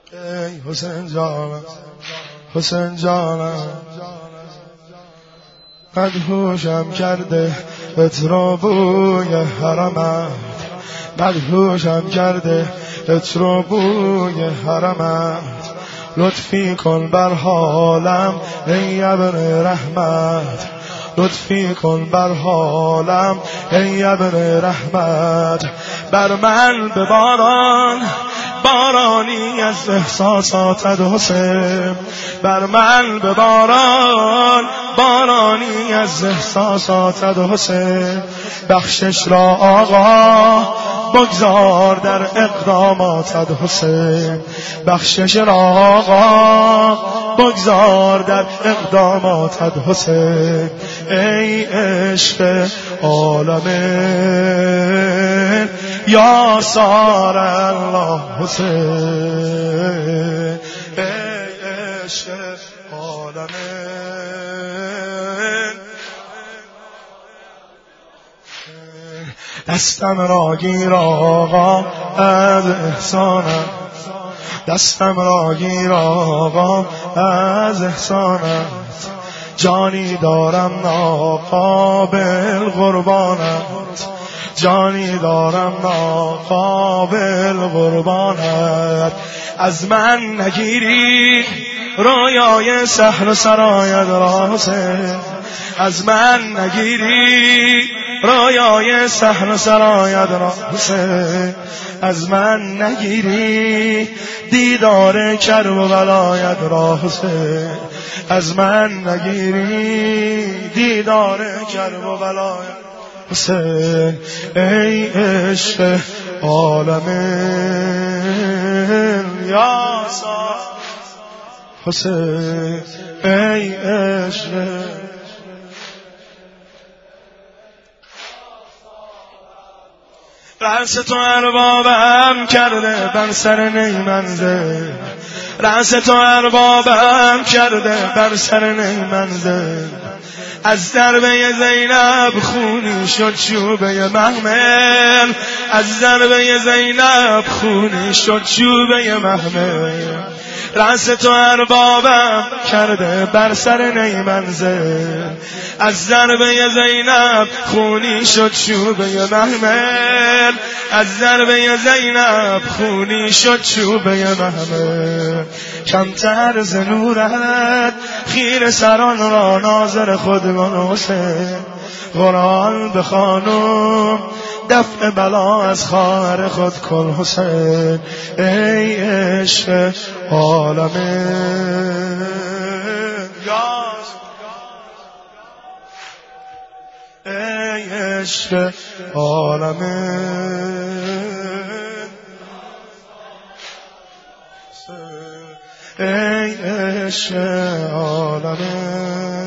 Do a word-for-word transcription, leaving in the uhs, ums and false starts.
ای حسین جانم حسین جانم مدهوشم کرده عطر بوی حرمت، مدهوشم کرده عطر بوی حرمت. لطفی کن بر حالم ای ابر رحمت، لطفی کن بر حالم ای ابر رحمت. بر من به باران بارانی از احساساتت حسین، بر من به باران بارانی از احساساتت حسین. بخشش را آقا بگذار در اقداماتت حسین، بخشش را آقا بگذار در اقداماتت حسین. ای عشق عالمین یا سار الله حسین، ای عشق عالمین. دستم را گیر آقا از احسانم، دستم را گیر آقا از احسانت. جانی دارم ناقابل قربانت، جانی دارم ناقابل قربانت. از من نگیری رویای سحر سرایت را حسین، از من نگیری رویای سحر سرایت را حسین. از من نگیری دیدار کرب و ولایت را حسین، از من نگیری دیدار کرب و ولایت حسین. ای عشق عالمین یا سار حسین، ای عشق. رأس تو اربابم کرده بر سر نی منزل، رأس تو اربابم کرده بر سر نی منزل. از ضربه زینب خونی شد چوبه محمل، از ضربه زینب خونی شد چوبه محمل. رأس تو اربابم کرده بر سر نی منزل، از ضربه زینب خونی شد چوبه محمل، از ضربه زینب خونی شد چوبه محمل. کمتر ز نورت خیر سران را ناظر خودمان حسین. قرآن بخوانم دفع بلا از خواهر خود کن حسین. ای عشق عالمین یا ای عشق عالمین، ای عشق عالمین.